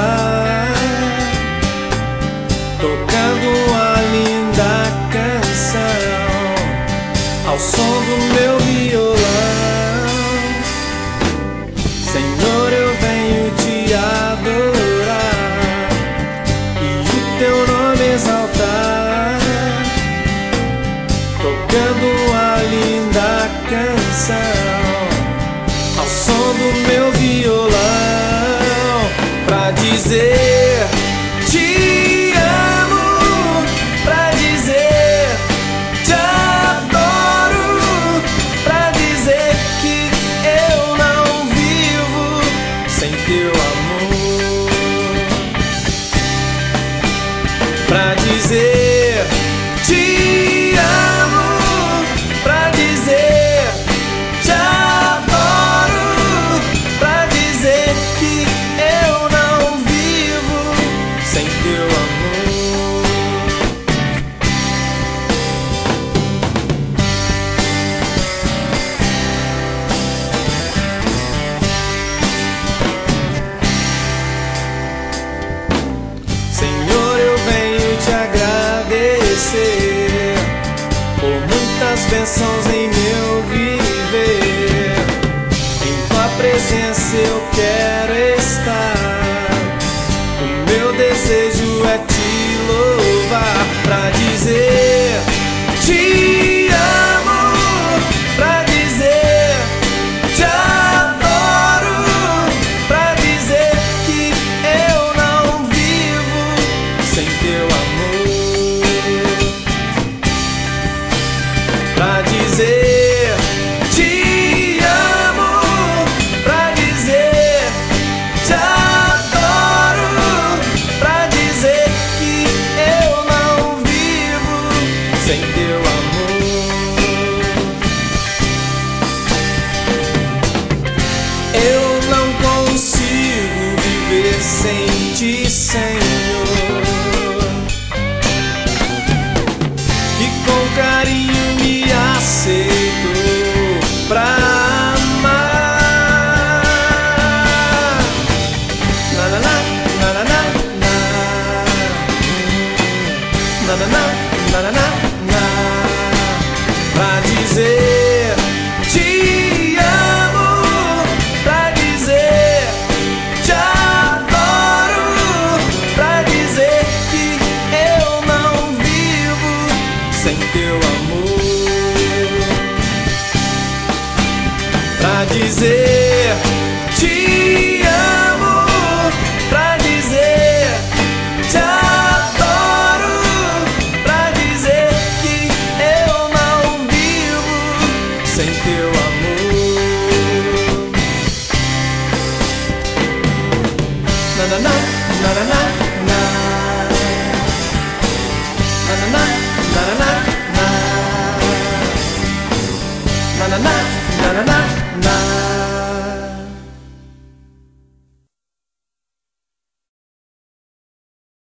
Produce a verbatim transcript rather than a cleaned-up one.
violar, tocando uma linda canção ao som do meu violão. Senhor, eu venho te adorar e o teu nome exaltar, tocando uma linda canção ao som do meu violão, pra dizer te amo, pra dizer te adoro, pra dizer que eu não vivo sem teu amor, pra dizer te amo, pra dizer te adoro, pra dizer que eu não vivo sem teu amor. Senhor, eu venho te agradecer por muitas bênçãos em meu viver. Em tua presença eu quero estar, o meu desejo é te louvar, pra dizer te amo, pra dizer te adoro, pra dizer que eu não vivo sem teu amor, pra dizer te amo, pra dizer te adoro, pra dizer que eu não vivo sem teu amor. Eu não consigo viver sem ti, Senhor, que com carinho me aceitou pra amar. Na na na na na na na na na na na na na, pra dizer